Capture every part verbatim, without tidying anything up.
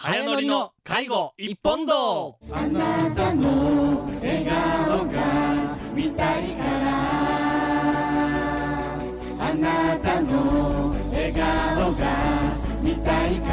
早乗りの介護一本道。 あなたの笑顔が見たいから、あなたの笑顔が見たいから。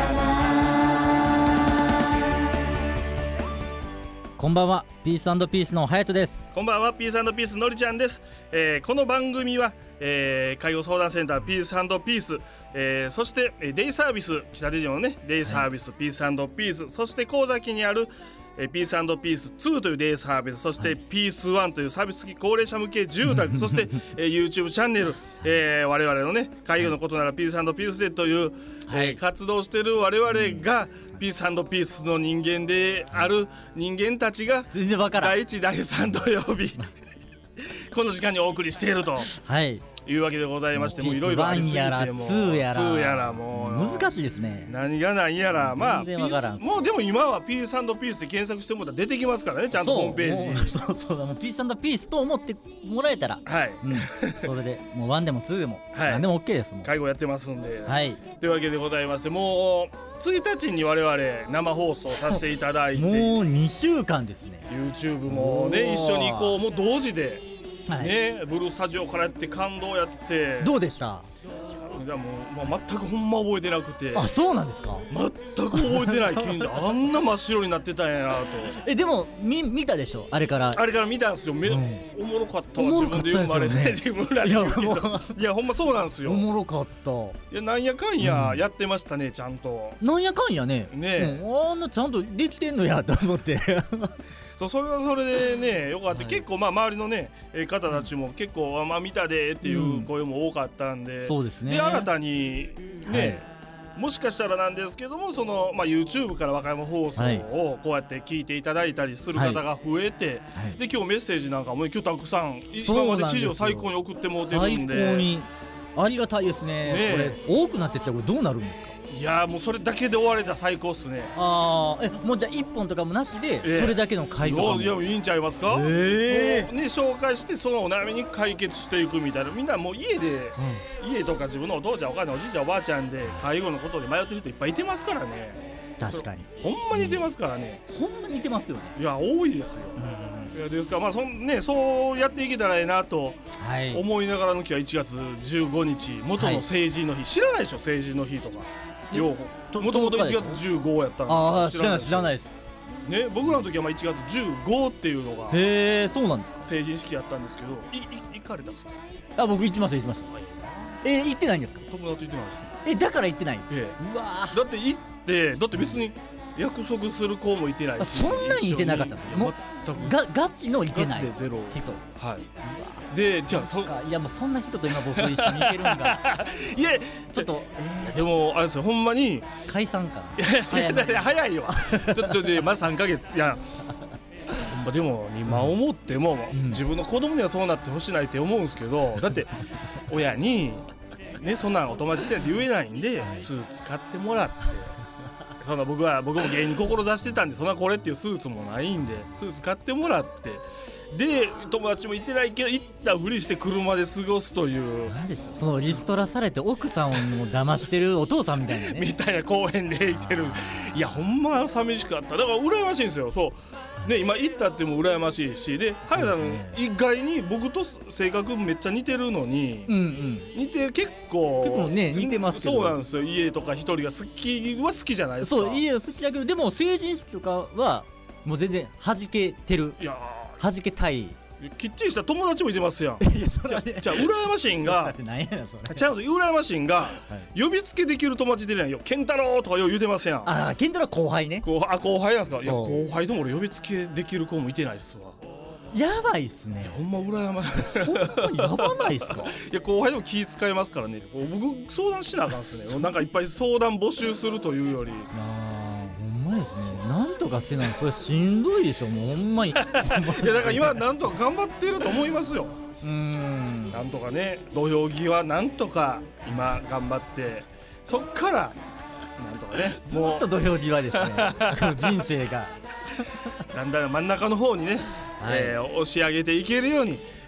こんばんは、ピース&ピースの隼人です。 こんばんは、ピース&ピースのりちゃんです。えー、この番組は、えー、介護相談センターピース&ピース、えー、そしてデイサービス北出島のねデイサービス、はい、ピース&ピース、そして神崎にあるえー、ピース&ピースツーというデイサービス、そして、はい、ピースワンというサービス付き高齢者向け住宅そして、えー、YouTube チャンネル、えー、我々のね介護のことならピース&ピースでという、はい、えー、活動している我々が、うん、ピース&ピースの人間である人間たちが全然わからんだいいちだいさん土曜日この時間にお送りしていると、はい、いうわけでございまして、もういろいろありすぎて、もうツーやらツーやらもう難しいですね。 何が何やら、まあ全然わからん。 もうでも今はピース&ピースで検索してもらったら出てきますからね、ちゃんとホームページ。 そうそうそう、ピース&ピースと思ってもらえたら、はい、うん、それでもうワンでもツーでも、はい、何でも OK です。もう介護やってますんで、はい、というわけでございまして、もうついたちに我々生放送させていただいてもうにしゅうかんですね。 YouTube もね一緒にこうもう同時で、はい、ね、ブルースタジオからやって感動やってどうでした？ いやもう、まあ、全くほんま覚えてなくて。 あ、そうなんですか？ 全く覚えてない近所あんな真っ白になってたんやなと。 え、でもみ見たでしょ、あれからあれから見たんですよ、うん、おもろかったわ。自分で言うまれね自分らで言うけど、いやほんまそうなんですよ。 おもろかった。 いやなんやかんややってましたね、ちゃんと。 なんやかんやね、 ね、 うん、あんなちゃんとできてんのやと思ってそう、それはそれでねよかった、はい、結構まあ周りのね方たちも結構、うん、まあ見たでっていう声も多かったんで、うん、そうですね。で新たにね、はい、もしかしたらなんですけども、その、まあ、YouTube から和歌山放送をこうやって聞いていただいたりする方が増えて、はいはい、で今日メッセージなんかも、ね、今日たくさん今まで史上最高に送ってもうてるんで、 最高にありがたいですね。ね、これ多くなってきたらこれどうなるんですか？ いやもうそれだけで終われたら最高っすね。 ああ、え、もうじゃあいっぽんとかもなしで、えー、それだけの回答もいやいいんちゃいますか？えー、ね、紹介してそのお悩みに解決していくみたいな。みんなもう家で、うん、家とか自分のお父ちゃんお母ちゃんおじいちゃんおばあちゃんで介護のことで迷ってる人いっぱいいてますからね。 確かにほんまにいてますからね、 うん、ほんまにいてますよね。いや多いですよ、うん、いやですから、まあそん、ね、そうやっていけたらいいなと思いながらの日はいちがつじゅうごにち元の成人の日、はい、知らないでしょ成人の日とか。もともといちがつじゅうごやったんです。 ああ、知らない知らないですね。僕らの時はまあいちがつじゅうごっていうのがへえ、そうなんですか。 成人式やったんですけど、いい行かれたんですか？ あ、僕行きました行きました。えー、行ってないんですか？ 友達行ってないですね。 え、だから行ってない。 ええ、うわだって行ってだって別に約束する子もいてないし、 そんなにいてなかったんですよ。もうガガチのいてないガチでゼロ人。 はい。でじゃあそいやもうそんな人と今僕一緒にいてるんだいやちょっと、 えー、でもあれですよほんまに解散かな。 いやいや早いよちょっとでまださんかげつ。いやほんまでも今思っても、うん、自分の子供にはそうなってほしないって思うんですけど、だって親にねそんなんお友達って言えないんでスーツ買ってもらってそんな僕は僕も芸人志してたんで、そんなこれっていうスーツもないんでスーツ買ってもらって、で友達もいてないけど行ったふりして車で過ごすという。 何ですかそのリストラされて奥さんを騙してるお父さんみたいなねみたいな公園でいてる。いやほんま寂しかった。だから羨ましいんですよ。そうね、今行ったっても羨ましいし、で早田さん意外に僕と性格めっちゃ似てるのに、うんうん、似て結構結構ね似てますけど、 そうなんですよ。家とか一人が好きは好きじゃないですか。 そう、家は好きだけど、でも成人式とかはもう全然弾けてる。いや弾けたい。 きっちりした友達もいてますやん。いやそれはね、じゃあ羨ましいんがちゃう羨ましいんが、はい、呼びつけできる友達出るやんよ。健太郎とかよう言うてますやん。 ああ、健太郎後輩ね。 後あ後輩なんですか。いや後輩でも俺呼びつけできる子もいてないっすわ。 やばいっすね。 ほんま羨ましい。 ほんまやばないっすか。 いや後輩でも気遣いますからね。僕相談しなあかんっすね。なんかいっぱい相談募集するというより。 あーほんまですね。なんとかせないこれしんどいでしょもうほんまに。いやだから今なんとか頑張ってると思いますよ。 うーんなんとかね土俵際なんとか今頑張ってそっからなんとかねずっと土俵際ですね人生がだんだん真ん中の方にね、はい、えー、押し上げていけるように、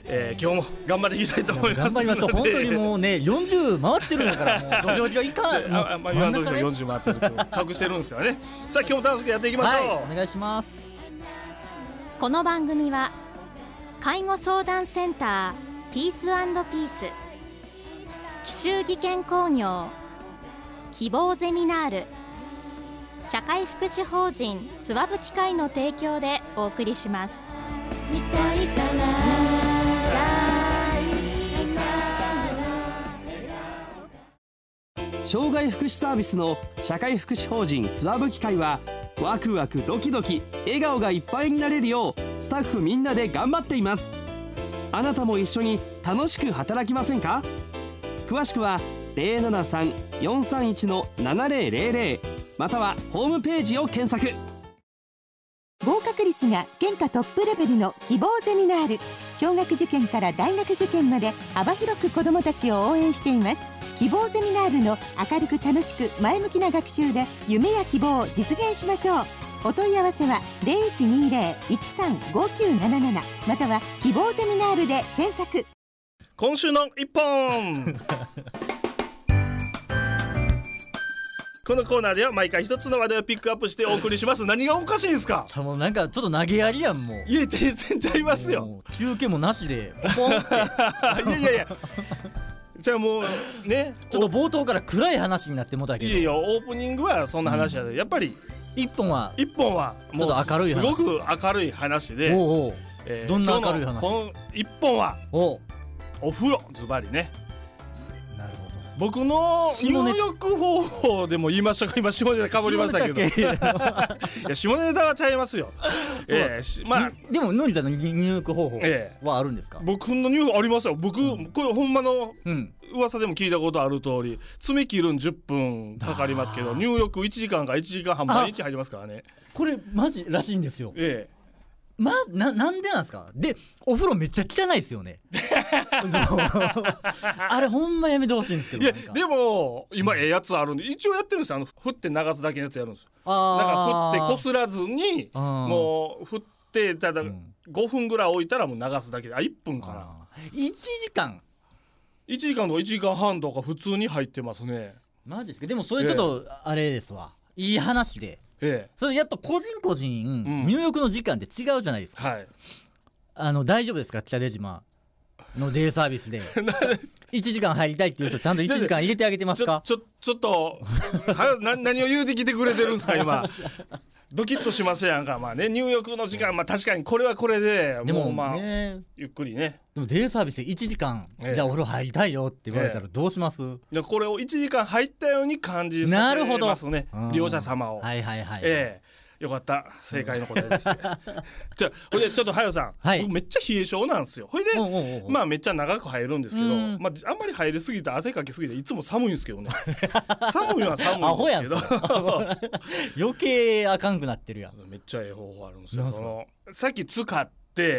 えー、今日も頑張っていきたいと思います。 頑張りましょう。本当にもうねよんじゅう回ってるんだからもう土俵際いかん。 あまあ今のところよんじゅう回ってると隠してるんですからね。さあ今日も楽しくやっていきましょう。 はい、お願いします。 この番組は介護相談センターピース&ピース、紀州技研工業、希望ゼミナール、社会福祉法人つわぶ機会の提供でお送りします。 見たいかな障害福祉サービスの社会福祉法人つわぶ機会はワクワクドキドキ笑顔がいっぱいになれるようスタッフみんなで頑張っています。あなたも一緒に楽しく働きませんか？詳しくは ゼロななさん よんさんいち のななゼロゼロゼロ またはホームページを検索。 合格率が県下トップレベルの希望ゼミナール、小学受験から大学受験まで幅広く子どもたちを応援しています。希望ゼミナールの明るく楽しく前向きな学習で夢や希望を実現しましょう。お問い合わせは ゼロいちにゼロ いちさん ごきゅうなななな または希望ゼミナールで検索。 今週の一本このコーナーでは毎回一つの話題をピックアップしてお送りします。何がおかしいんですか？ もうなんかちょっと投げやりやん。もういや全然ちゃいますよ。 休憩もなしでポポンっていやいやいやじゃあもうねちょっと冒頭から暗い話になってもたけど、 いやいやオープニングはそんな話やで、うん、やっぱり一本は一本はもうちょっと明るい話、 すごく明るい話で、 おうおう、えー、どんな明るい話？ この一本はおお風呂ズバリね。 なるほど。 僕の入浴方法でも言いましたか？今下ネタかぶりましたけどいや下ネタはちゃいますよ。えー、まあでものりさんの入浴方法はあるんですか？ えー、僕の入浴ありますよ。僕、うん、これほんまの、うん、噂でも聞いたことある通り爪切るんじゅっぷんかかりますけど入浴いちじかんかいちじかんはん毎日入りますからね。 これマジらしいんですよ。 ええま、な, なんでなんですか？でお風呂めっちゃ汚いですよねあれほんまやめてほしいんですけど。 いやでも今ええやつあるんで一応やってるんですよ。あの振って流すだけのやつやるんですよ。だから振ってこすらずにもう振ってただごふんぐらい置いたらもう流すだけで、あいっぷんかな。 いちじかんいちじかんとかいちじかんはんとか普通に入ってますね。 マジですか？でもそれちょっとあれですわ、ええ、いい話で、ええ、それやっぱ個人個人、うん、入浴の時間って違うじゃないですか、はい、あの大丈夫ですか？北出島のデイサービスでいちじかん入りたいっていう人ちゃんといちじかん入れてあげてますか？ ちょちょちょっとはな何を言うてきてくれてるんですか今ドキッとしますやんか。まあね入浴の時間、まあ確かにこれはこれでもうまあねゆっくりね。 でもデイサービスでいちじかん、ええ、じゃあお風呂入りたいよって言われたらどうします？ええ、これをいちじかん入ったように感じさせますね、利用者様を。 はいはいはい、 ええよかった正解の答えでしてじゃあほいでちょっとはよさん、はい、僕めっちゃ冷え性なんですよ。ほいでおうおうおうまあめっちゃ長く入るんですけど、まあ、あんまり入りすぎて汗かきすぎていつも寒いんですけどね寒いは寒いんですけど余計あかんくなってるやん。 めっちゃええ方法あるんですよ。そのさっき使って、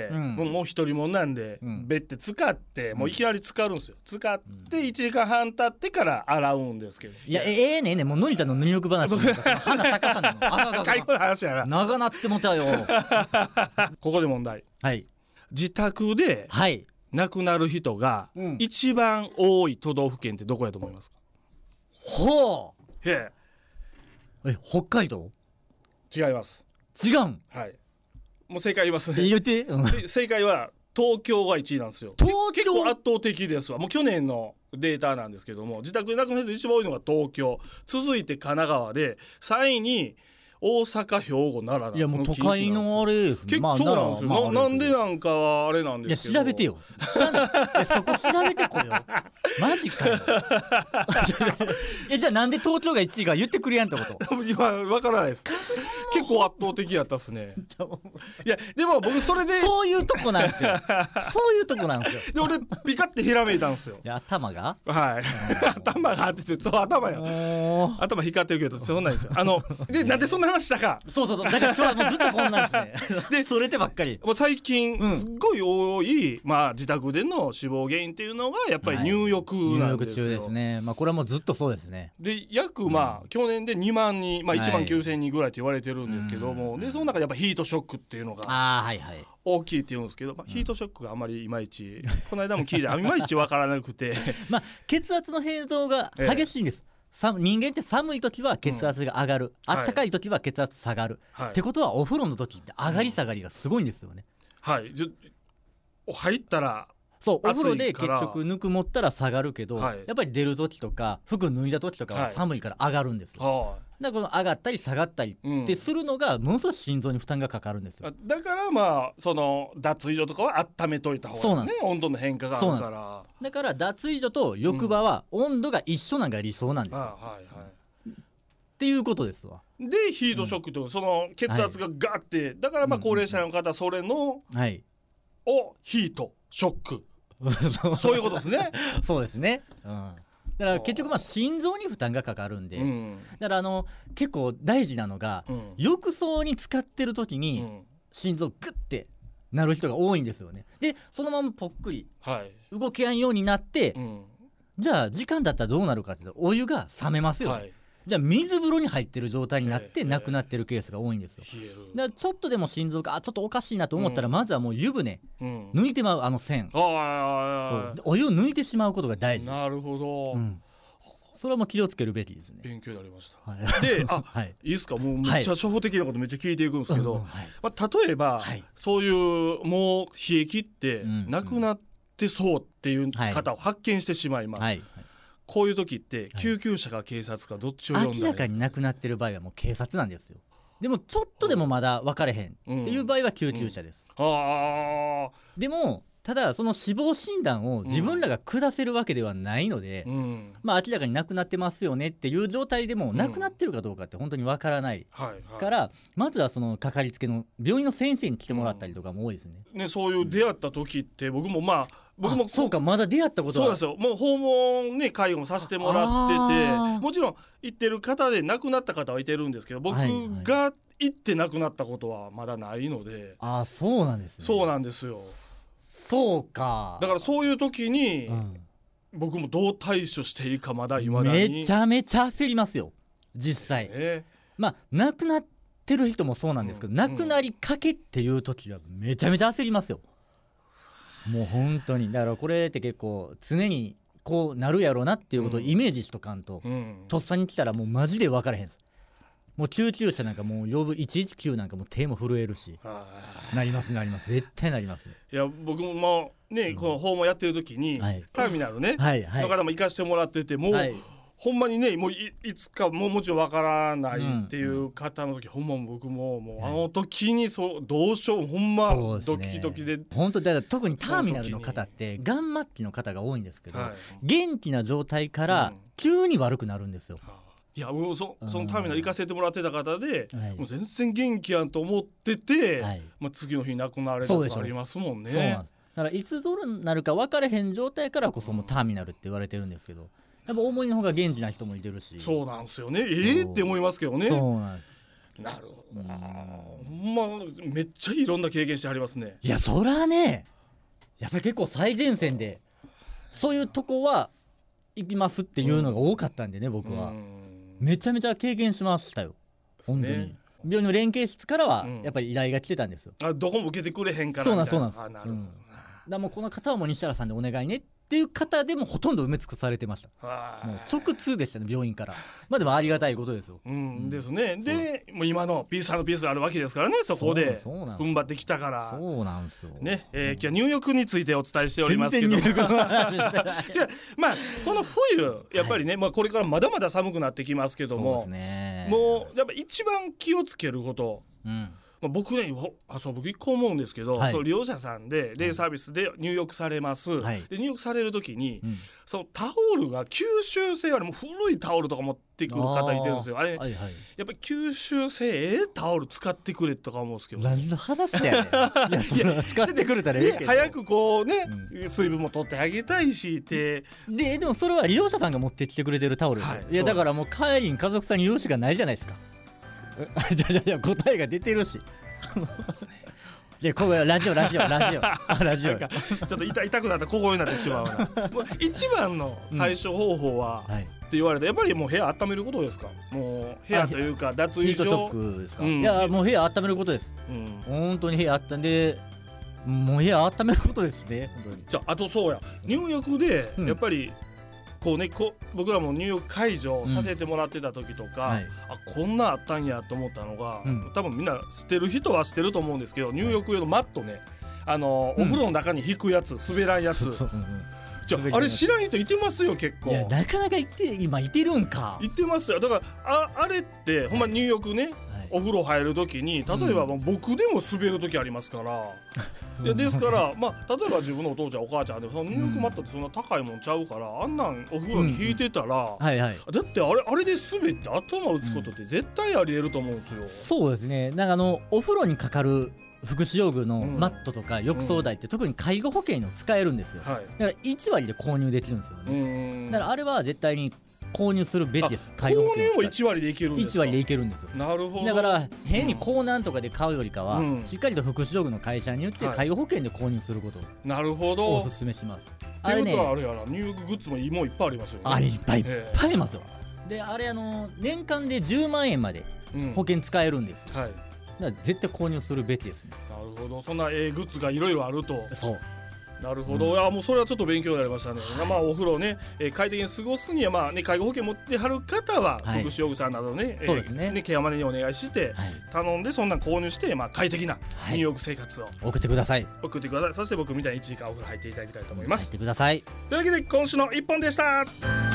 うん、もうもう一人もんなんで、うん、べって使ってもういきなり浸かるんですよ。使っていちじかんはん経ってから洗うんですけど、 いやええねえねもうのりちゃんの入浴話花咲かさんのあかの話やな長なってもたよここで問題、はい、自宅で亡くなる人が一番多い都道府県ってどこやと思いますか？ ほうへええ北海道？ 違います。 違うん。 はいもう正解言いますね。 言って、うん、 正解は東京がいちいなんですよ。 東京結構圧倒的ですわ。もう去年のデータなんですけども自宅で亡くなる人一番多いのが東京、続いて神奈川でさんいに大阪、兵庫、奈良なんです。 いやもう都会のあれですね。 結構そうなんですよ、まあな, なんでなんかはあれなんですけど。 いや調べてよそこ調べてこよマジかよえじゃあなんで東京がいちいか言ってくれやんってこと今分からないです。結構圧倒的やったっすねいやでも僕それでそういうとこなんですよそういうとこなんですよ。 で俺ピカってひらめいたんですよ。 いや頭がはい頭があってちょっと頭や頭光ってるけどそんなんですよ。あのでなんでそんな話話したか。 そうそうそう、だから今日はもうずっとこんなんですねでそれてばっかり。 もう最近うんすっごい多い、まあ、自宅での死亡原因っていうのがやっぱり入浴なんですよ、 入浴中ですね。まあこれはもうずっとそうですね。 で約まあ、うん、去年でにまんにん、まあ、いちまんきゅうせんにんぐらいと言われてるんですけども、 はい、 でその中でやっぱヒートショックっていうのがあ、はいはい、 大きいって言うんですけど、まあ、ヒートショックがあまりいまいち、うん、この間も聞いていまいち分からなくてまあ血圧の変動が激しいんです、ええ、人間って寒い時は血圧が上がる、うん、あったかい時は血圧下がる、はい、ってことはお風呂の時って上がり下がりがすごいんですよね、 うん、はいじゃ入ったらそうお風呂で結局ぬくもったら下がるけど、はい、やっぱり出る時とか服脱いだ時とかは寒いから上がるんですよ、はい、だからこの上がったり下がったりってするのがものすごい心臓に負担がかかるんですよ、 だからまあその脱衣所とかは温めといた方がいいですね。温度の変化があるから。 だから脱衣所と浴場は温度が一緒なんが理想なんですよ、うんはいはい、っていうことですわ。 でヒートショックと、うん、その血圧がガーって、はい、だからまあ高齢者の方それの、はい、をヒートショックそういうことですねそうですね、うん、だから結局まあ心臓に負担がかかるんで、うん、だからあの結構大事なのが、うん、浴槽に使ってる時に心臓グッてなる人が多いんですよね。でそのままぽっくり動けやんようになって、はい、じゃあ時間だったらどうなるかっていうとお湯が冷めますよね、はい、じゃあ水風呂に入ってる状態になって亡くなってるケースが多いんですよ。だからちょっとでも心臓があちょっとおかしいなと思ったら、うん、まずはもう湯船、うん、抜いてまうあの線、そうお湯を抜いてしまうことが大事です。 なるほど、うん、 それはもう気をつけるべきですね。 勉強になりました、はい、であ、はい、いいですか。もうめっちゃ初歩的なことめっちゃ聞いていくんですけど、はいまあ、例えば、はい、そういうもう冷え切ってなくなってそうっていう方を発見してしまいます、はいはい、こういう時って救急車か警察かどっちを呼んだらいいですか。 明らかに亡くなってる場合はもう警察なんですよ。でもちょっとでもまだ分かれへんっていう場合は救急車です、うんうん、あでもただその死亡診断を自分らが下せるわけではないので、うん、まあ明らかに亡くなってますよねっていう状態でも亡くなってるかどうかって本当に分からないから、うんはいはい、まずはそのかかりつけの病院の先生に来てもらったりとかも多いですね、 うんね、そういう出会った時って僕もまあ僕もそうかまだ出会ったことはそうなんですよ。もう訪問ね介護もさせてもらってて、もちろん行ってる方で亡くなった方はいてるんですけど、僕が行って亡くなったことはまだないので。 ああそうなんですね。 そうなんですよ。 そうか。 だからそういう時に、うん、僕もどう対処していいかまだ今だにめちゃめちゃ焦りますよ実際、ね、まあ亡くなってる人もそうなんですけど、うん、亡くなりかけっていう時はめちゃめちゃ焦りますよ。もう本当にだからこれって結構常にこうなるやろうなっていうことをイメージしとかんと、うん、とっさに来たらもうマジで分からへんです。もう救急車なんかもう呼ぶいちいちきゅうなんかもう手も震えるし、なりますなります絶対なります、ね、 いや僕ももうね、うん、この訪問やってる時に、はい、ターミナルね、はいはい、の方も行かしてもらっててもう、はい、ほんまにねもう い, いつかもうもちろんわからないっていう方の時、うん、ほんま僕ももうあの時にそうどうしようほんまドキドキで本当だから特にターミナルの方ってがん末期の方が多いんですけど、はい、元気な状態から急に悪くなるんですよ、うんいやもう そ, そのターミナル行かせてもらってた方で、はい、もう全然元気やんと思ってて、はいまあ、次の日亡くなられたことありますもんね。 そうなんです。だからいつどうなるか分からへん状態からこそもうターミナルって言われてるんですけど、やっぱ思いの方が元気な人もいてるし。 そうなんですよね。えーって思いますけどね。 そうなんです。 なるほどな。ほんまめっちゃいろんな経験してはりますね。 いやそらねやっぱり結構最前線でそういうとこは行きますっていうのが多かったんでね、僕はめちゃめちゃ経験しましたよ本当に、ね、病院の連携室からはやっぱり依頼が来てたんですよ、 うん、あどこも受けてくれへんからそうなんそうなんです。あなるほど、うん、だもうこの方はもう西原さんでお願いねっていう方でもほとんど埋め尽くされてました。もう直通でしたね病院から。まあでもありがたいことですよ、 うんうん、ですね。でもう今のピース&ピースがあるわけですからね。そこで踏ん張ってきたからそうなんですよね、えー、今日は入浴についてお伝えしておりますけど全然入浴の話じゃまあこの冬やっぱりね、はいまあ、これからまだまだ寒くなってきますけども、そうですね、もうやっぱ一番気をつけること、うんまあ、僕ねあそう僕一個思うんですけど、はい、その利用者さんでデイサービスで入浴されます、はい、で入浴される時に、うん、そのタオルが吸収性あるもう古いタオルとか持ってくる方いてるんですよ。あれ、はいはい、やっぱり吸収性ええタオル使ってくれとか思うんですけど何の話やねんいやそれは使ってくれたらええけど早くこうね、うん、水分も取ってあげたいしってででもそれは利用者さんが持ってきてくれてるタオルですよ、はい、いやだからもう帰りに家族さんに言うしかないじゃないですか。 ですじゃじゃ答えが出てるしでここラジオラジオラジオラジオちょっと 痛, 痛くなって小声になってしまうなもう一番の対処方法は、うんはい、って言われたらやっぱりもう部屋温めることですか。もう部屋というか脱衣所ヒートショックですか、うん、いやもう部屋温めることです、うん、本当に部屋温めでもう部屋温めることですね。本当にじゃああとそうや入浴でやっぱり、うんこうね、こ僕らも入浴解除させてもらってた時とか、うんはい、あこんなあったんやと思ったのが、うん、多分みんな知ってる人は知ってると思うんですけど入浴用のマットねあの、うん、お風呂の中に引くやつ滑らんやつじゃあれ知らん人いてますよ結構。 いやなかなかいて今いてるんかいてますよ。だから あ, あれってほんま入浴ね、はい、お風呂入る時に例えば、うん、僕でも滑る時ありますからいやですからまあ例えば自分のお父ちゃんお母ちゃんでもその入浴マットってそんな高いもんちゃうから、うん、あんなんお風呂に引いてたら、うんはいはい、だってあれあれで滑って頭打つことって絶対ありえると思うんですよ、うん、 そうですね。なんかあのお風呂にかかる福祉用具のマットとか浴槽台って特に介護保険の使えるんですよ、うん、だからいち割で購入できるんですよね。だからあれは絶対に購入するべきです。 介護保険をいち割でいけるんですか。 いち割でいけるんですよ。 なるほど。 だから変に港南とかで買うよりかは、うん、しっかりと福祉用具の会社に言って介護保険で購入することをなるほどおすすめします。 あれねってことはあれやな入浴グッズもいいっぱいありますよね。 あいっぱいいっぱいありますよ。であれあの年間でじゅうまんえんまで保険使えるんです、うんはい、だから絶対購入するべきですね。 なるほど。そんなええグッズがいろいろあると。 そうなるほど、うん、いやもうそれはちょっと勉強になりましたね、はいまあ、お風呂ね、えー、快適に過ごすには、まあね、介護保険持ってはる方は、はい、福祉用具さんなどね、 そうですね、 えー、ねケアマネにお願いして、はい、頼んでそんなん購入して、まあ、快適な入浴生活を、はい、 送ってください送ってください。そして僕みたいにいちじかんお風呂入っていただきたいと思います。 入ってください。 というわけで今週のいっぽんでした。 あ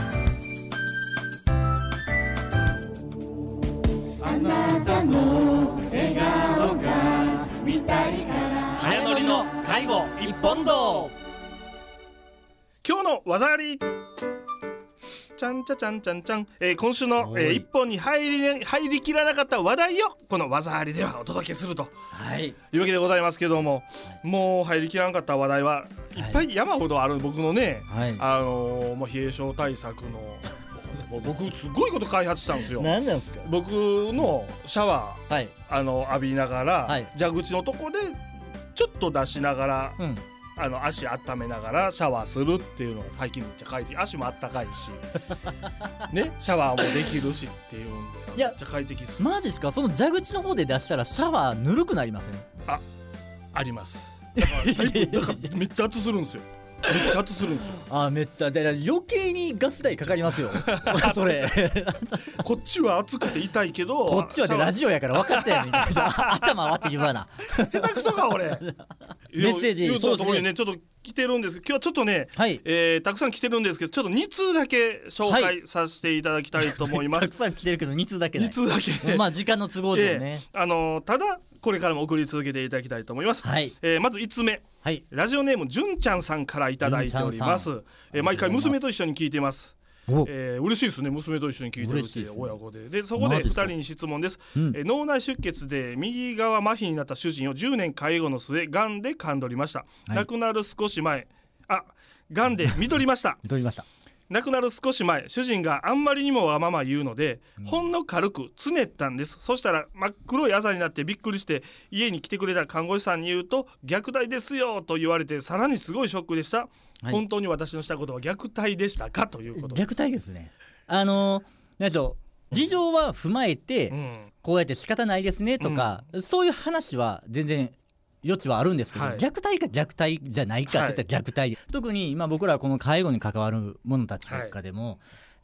なたの笑顔が見たいから早乗りの介護一本道。 今日の技ありちゃんちゃちゃんちゃんちゃん、えー、今週の、えー、一本に入り入りきらなかった話題をこの技ありではお届けすると、はい、いうわけでございますけども、はい、もう入りきらなかった話題はいっぱい山ほどある僕のね、はい、あのー、もう冷え性対策のもう僕すごいこと開発したんですよ。 何なんですか。 僕のシャワー、はい、あの浴びながら、はい、蛇口のとこでちょっと出しながら、うん、あの足温めながらシャワーするっていうのが最近めっちゃ快適。足もあったかいしねシャワーもできるしっていうんでめっちゃ快適っす。 マジですか。その蛇口の方で出したらシャワーぬるくなりません？ あ、あります。だからだからめっちゃ熱するんですよ。めっちゃ熱するんですよ。 あ、めっちゃだから余計にガス代かかりますよそれこっちは熱くて痛いけどこっちはでラジオやから分かったよみたいな頭割って言わな下手くそか俺メッセージ言うとともにねちょっと来てるんですけど今日はちょっとね、はいえー、たくさん来てるんですけどちょっとに通だけ紹介させていただきたいと思います、はい、 たくさん来てるけどに通だけないに通だけまあ時間の都合でね、 えー、あのー、ただこれからも送り続けていただきたいと思います、はいえー、まずいつつめ、はい、ラジオネームじゅんちゃんさんからいただいております、えー、毎回娘と一緒に聞いています。えー、嬉しいですね。娘と一緒に聞いてるっていう親子 で, でそこでふたりに質問です、うん、えー、脳内出血で右側麻痺になった主人をじゅうねん介護の末がんで勘取りました、はい、亡くなる少し前あがんで看取りました看取りました亡くなる少し前主人があんまりにもわまま言うので、うん、ほんの軽くつねったんです。そしたら真っ黒いあざになってびっくりして家に来てくれた看護師さんに言うと虐待ですよと言われてさらにすごいショックでした、はい、本当に私のしたことは虐待でしたかということです。 虐待ですね。あの何でしょう事情は踏まえて、うん、こうやって仕方ないですねとか、うん、そういう話は全然余地はあるんですけど、はい、虐待か虐待じゃないかって言ったら虐待、はい、特に今僕らはこの介護に関わる者たちとかでも、はい、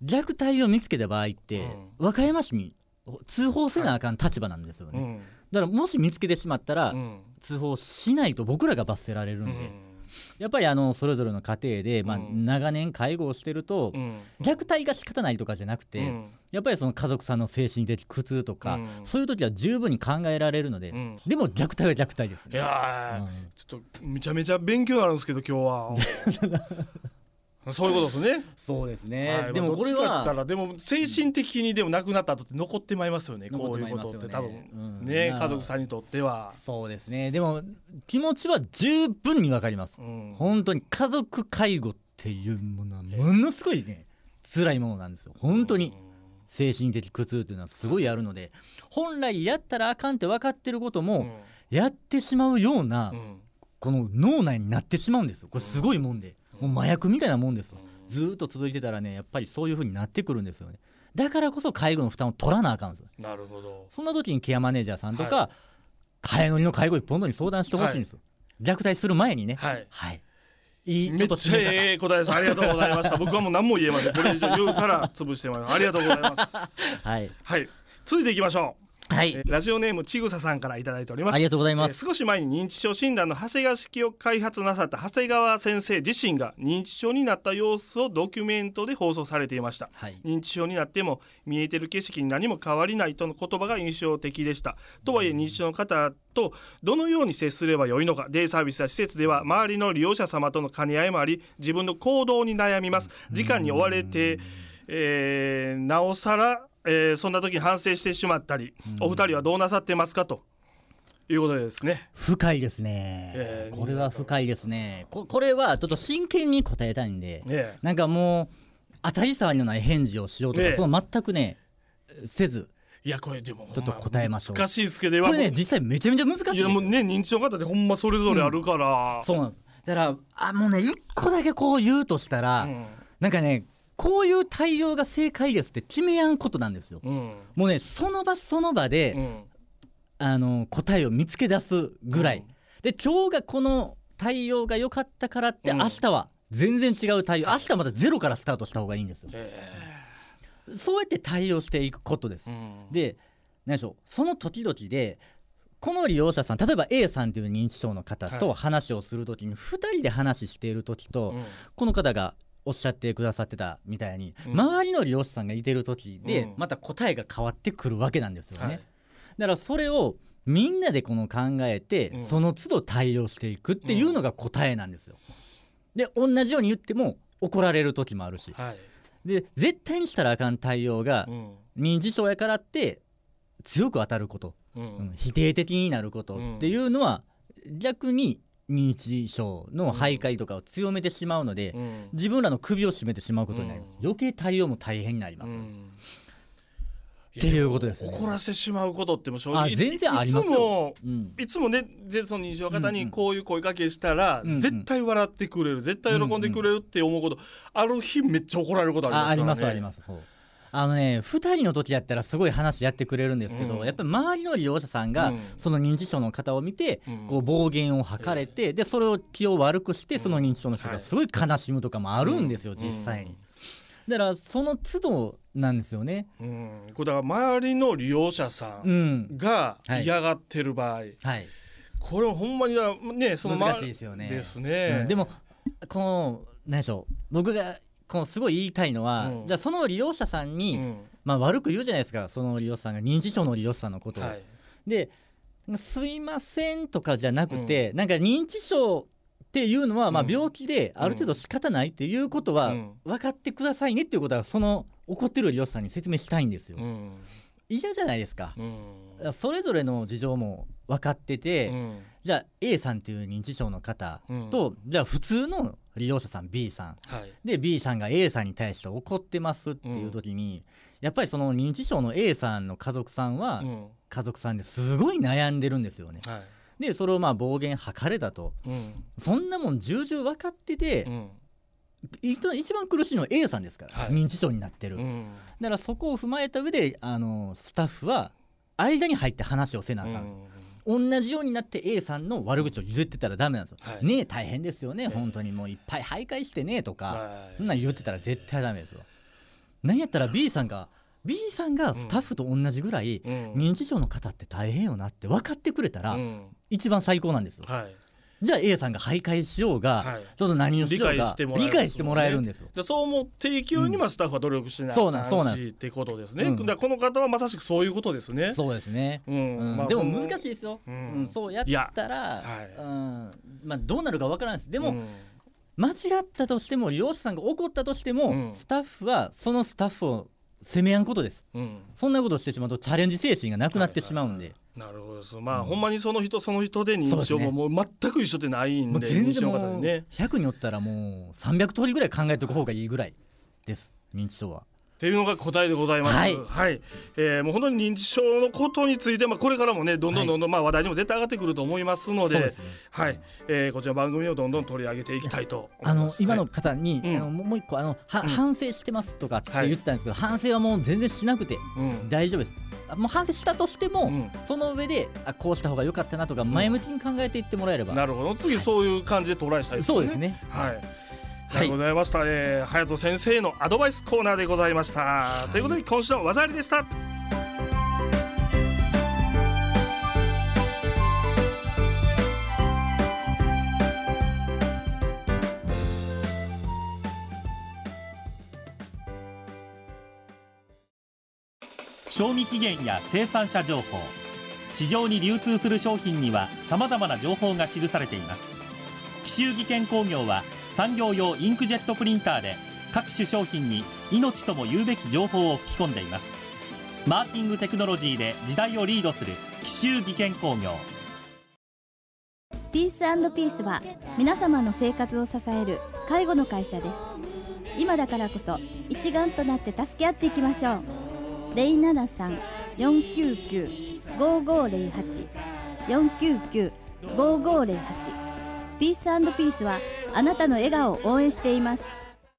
虐待を見つけた場合って、うん、和歌山市に通報せなあかん立場なんですよね、はい、うん、だからもし見つけてしまったら、うん、通報しないと僕らが罰せられるんで、うん、やっぱりあのそれぞれの家庭で、まあ、長年介護をしてると、うん、虐待が仕方ないとかじゃなくて、うん、やっぱりその家族さんの精神的苦痛とか、うん、そういう時は十分に考えられるので、うん、でも虐待は虐待ですね。 いや、うん、ちょっとめちゃめちゃ勉強になるんですけど今日はそういうことですね。 そうですね、 はい、でもこれはどっちかって言ったらでも精神的にでも亡くなった後って残ってまいりますよね、うん、こういうことって多分、うん、ね、家族さんにとってはそうですね。でも気持ちは十分に分かります、うん、本当に家族介護っていうものはものすごいね辛いものなんですよ本当に、 精神的苦痛というのはすごいあるので、本来やったらあかんって分かってることもやってしまうようなこの脳内になってしまうんですよ。これすごいもんで、もう麻薬みたいなもんですよ。ずっと続いてたらね、やっぱりそういう風になってくるんですよね。だからこそ介護の負担を取らなあかんんですよ。 なるほど。 そんな時にケアマネージャーさんとか、はい、替え乗りの介護一本度に相談してほしいんですよ、はい、虐待する前にね。 はい、 はい、いいめっちゃええ答えです。ありがとうございました僕はもう何も言えません。これ以上言うたら潰してもらいます。ありがとうございますはい、はい、続いていきましょう。はい、えー、ラジオネームちぐささんからいただいております。 ありがとうございます、 えー、少し前に認知症診断の長谷川式を開発なさった長谷川先生自身が認知症になった様子をドキュメントで放送されていました、はい、認知症になっても見えてる景色に何も変わりないとの言葉が印象的でした。とはいえ認知症の方とどのように接すればよいのか、デイサービスや施設では周りの利用者様との兼ね合いもあり、自分の行動に悩みます。時間に追われて、えー、なおさらえー、そんな時に反省してしまったり、お二人はどうなさってますかということですね。 深いですね、えー、これは深いですね。 こ, これはちょっと真剣に答えたいんで、ね、なんかもう当たり障りのない返事をしようとか、ね、その全くねせず、 いやこれでもちょっと答えましょう。 難しいですけど、 これね実際めちゃめちゃ難しいです。いやもうね、認知症の方ってほんまそれぞれあるから、 うん、そうなんです。だからあもうね一個だけこう言うとしたら、うん、なんかねこういう対応が正解ですって決めやんことなんですよ、うん、もうねその場その場で、うん、あの答えを見つけ出すぐらい、うん、で今日がこの対応が良かったからって、うん、明日は全然違う対応、明日またゼロからスタートした方がいいんですよ、そうやって対応していくことです、うん、で何でしょう、その時々でこの利用者さん、例えば A さんという認知症の方と話をする時に、はい、ふたりで話している時と、うん、この方がおっしゃってくださってたみたいに、うん、周りの利用者さんがいてる時で、うん、また答えが変わってくるわけなんですよね、はい、だからそれをみんなでこの考えて、うん、その都度対応していくっていうのが答えなんですよ。で同じように言っても怒られる時もあるし、はい、で絶対にしたらあかん対応が、うん、認知症やからって強く当たること、うんうん、否定的になることっていうのは、うん、逆に認知症の徘徊とかを強めてしまうので、うん、自分らの首を絞めてしまうことになります、うん、余計対応も大変になります、うん、っていうことですね。 怒らせてしまうことっても正直全然ありますよ。 いつも、うん、いつもねでその認知症の方にこういう声かけしたら、うんうん、絶対笑ってくれる、絶対喜んでくれるって思うこと、うんうん、ある日めっちゃ怒られることありますからね。あ、ありますあります。そうあのね、ふたりの時やったらすごい話やってくれるんですけど、うん、やっぱり周りの利用者さんがその認知症の方を見て、うん、こう暴言を吐かれて、でそれを気を悪くしてその認知症の人がすごい悲しむとかもあるんですよ、うん、実際に。だからその都度なんですよね、 うん、これだから周りの利用者さんが嫌がってる場合、うんはい、これはほんまにねその難しいですよね。 ですね、 うん、でもこの何でしょう、僕がこのすごい言いたいのは、うん、じゃあその利用者さんに、うんまあ、悪く言うじゃないですか、その利用者さんが認知症の利用者さんのことを、はい、ですいませんとかじゃなくて、うん、なんか認知症っていうのは、まあ、病気である程度仕方ないっていうことは分かってくださいねっていうことはその怒ってる利用者さんに説明したいんですよ、うん、嫌じゃないですか、うん、それぞれの事情も分かってて、うん、じゃあ A さんっていう認知症の方と、うん、じゃあ普通の利用者さん B さん、はい、で B さんが A さんに対して怒ってますっていう時に、うん、やっぱりその認知症の A さんの家族さんは、うん、家族さんですごい悩んでるんですよね、はい、でそれをまあ暴言吐かれたと、うん、そんなもん重々分かってて、うん、一番苦しいのは A さんですから、はい、認知症になってる、うん、だからそこを踏まえた上であのスタッフは間に入って話をせなあかんです、うん、同じようになって A さんの悪口を言ってたらダメなんですよ、はい、ねえ大変ですよね、えー、本当にもういっぱい徘徊してねとか、はい、そんなん言ってたら絶対ダメですよ。何やったら B さんが B さんがスタッフと同じぐらい、うん、認知症の方って大変よなって分かってくれたら、うん、一番最高なんですよ、はい、じゃあ A さんが徘徊しようが、はい、ちょっと何をしようが理解してもらえるんですよ。 でそう思っていくようにスタッフは努力してないしってことですね、うん、だからこの方はまさしくそういうことですね。 そうですね、うんうんまあ、でも難しいですよ、うんうん、そうやったら、はいうんまあ、どうなるか分からないです。でも、うん、間違ったとしても利用者さんが怒ったとしても、うん、スタッフはそのスタッフを責めやんことです、うん、そんなことをしてしまうとチャレンジ精神がなくなってしまうんで、はいはいはい、 なるほどです。まあ、うん、ほんまにその人その人で認知症ももう全く一緒でないんで、 全然もうひゃくにおったらもうさんびゃく通りぐらい考えておく方がいいぐらいです認知症は。 っていうのが答えでございます。はい、はい、えー、もう本当に認知症のことについて、まあ、これからもねどんどんどんどん、まあ、話題にも絶対上がってくると思いますので、はい、はい、えー、こちらの番組をどんどん取り上げていきたいと思います。 あの今の方に、はい、あのもう一個あのは、うん、反省してますとかって言ったんですけど、はい、反省はもう全然しなくて大丈夫です。もう反省したとしても、うん、その上であこうした方が良かったなとか前向きに考えていってもらえれば、うん、 なるほど、次そういう感じでトライしたいですね。 そうですね、 はい、ありがとうございました。はい、えー、隼人先生のアドバイスコーナーでございました。はい、ということで今週の技ありでした。 賞味期限や生産者情報、市場に流通する商品にはさまざまな情報が記されています。紀州技研工業は産業用インクジェットプリンターで各種商品に命とも言うべき情報を吹き込んでいます。マーキングテクノロジーで時代をリードする紀州技研工業。 ピース&ピースは皆様の生活を支える介護の会社です。今だからこそ一丸となって助け合っていきましょう。ゼロななさん よんきゅうきゅう ごごゼロはち よんきゅうきゅう ごごゼロはち。ピース&ピースはあなたの笑顔を応援しています。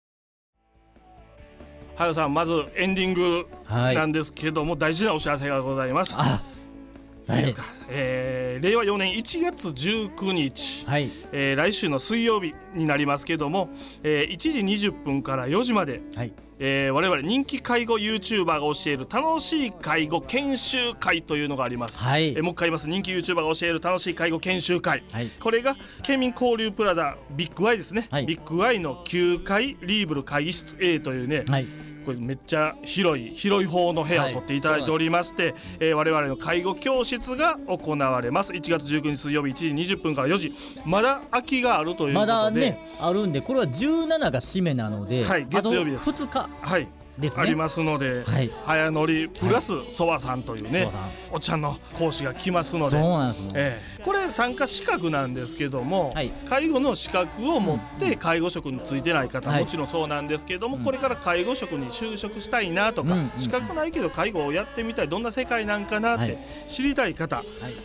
はよさん、まずエンディングなんですけども、はい、大事なお知らせがございます。 あ、はい、いいですか。 えー、れいわよねんいちがつじゅうくにち、 はい、 えー、来週の水曜日になりますけども、えー、いちじにじゅっぷんからよじまで、はい、えー、我々人気介護 YouTuber が教える楽しい介護研修会というのがあります。はい、えー、もう一回言います。人気 YouTuber が教える楽しい介護研修会、はい、これが県民交流プラザビッグ Y ですね、はい、ビッグ Y のきゅうかいリーブル会議室 A というね、はい、これめっちゃ広い広い方の部屋を取っていただいておりまして、はい、えー、我々の介護教室が行われます。いちがつじゅうくにち水曜日いちじにじゅっぷんからよじ、まだ空きがあるということで、 まだねあるんで、これはじゅうしちが締めなので、 はい、月曜日です。 ふつか、 はい、ですね、ありますので、はい、早乗りプラスソワさんというね、はい、お茶の講師が来ますので、 そうなんですね、 えー、これ参加資格なんですけども、はい、介護の資格を持って介護職についてない方、うん、もちろんそうなんですけども、はい、これから介護職に就職したいなとか、うん、資格ないけど介護をやってみたい、どんな世界なんかなって知りたい方、はい、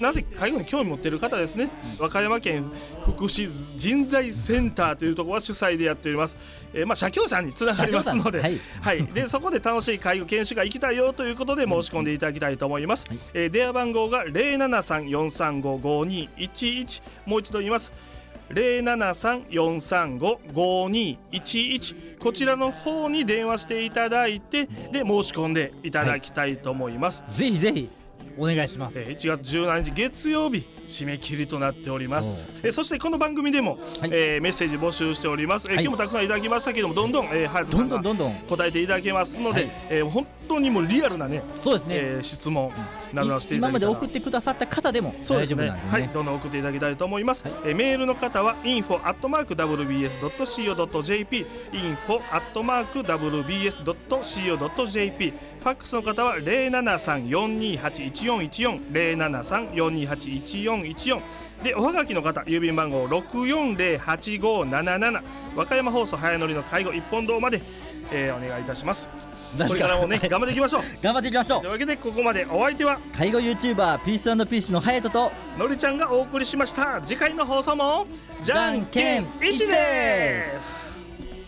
なぜ介護に興味持っている方ですね、うん、和歌山県福祉人材センターというところは主催でやっております。えー、まあ社協さんにつながりますので、はい、はい、でそこで楽しい介護研修会行きたいよということで申し込んでいただきたいと思います。はい、えー、電話番号が ゼロななさん よんさんご ごにいちいち、もう一度言います。ゼロななさん よんさんご ごにいちいち、こちらの方に電話していただいて、で申し込んでいただきたいと思います。 はい、ぜひぜひお願いします。 いちがつじゅうしちにち月曜日締め切りとなっております。 そ, えそしてこの番組でも、はい、えー、メッセージ募集しております。えーはい、今日もたくさんいただきましたけども、どんどん、えー、隼人さんがどんどん答えていただけますので、はい、えー、本当にもうリアルなね、 そうですね、 えー、質問などをしていただけたら、 今まで送ってくださった方でも大丈夫なんでね、 はい、どんどん送っていただきたいと思います。はい、えー、メールの方は インフォ アットマーク ダブリュービーエス ドット シーオー ドット ジェーピー インフォ アットマーク ダブリュービーエス ドット シーオー ドット ジェーピー、 ファックスの方は ゼロななさん よんにはち いちよんいちよん ゼロななさん よんにはち いちよんいちよんで、おはがきの方郵便番号ろくよんゼロはちごなななな、和歌山放送早乗りの介護一本堂まで、えー、お願いいたします。これからもね頑張っていきましょう。 頑張っていきましょう。 というわけでここまでお相手は介護 YouTuber ピース&ピースの隼人とのりちゃんがお送りしました。次回の放送もじゃんけんいちです。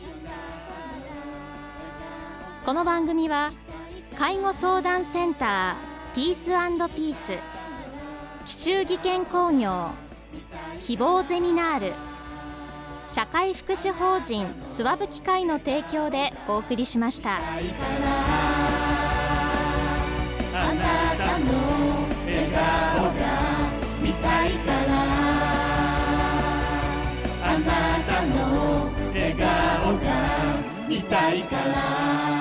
この番組は介護相談センターピース&ピース、紀州技研工業、希望ゼミナール、社会福祉法人つわぶき会の提供でお送りしました。 あなたの笑顔が見たいから、あなたの笑顔が見たいから。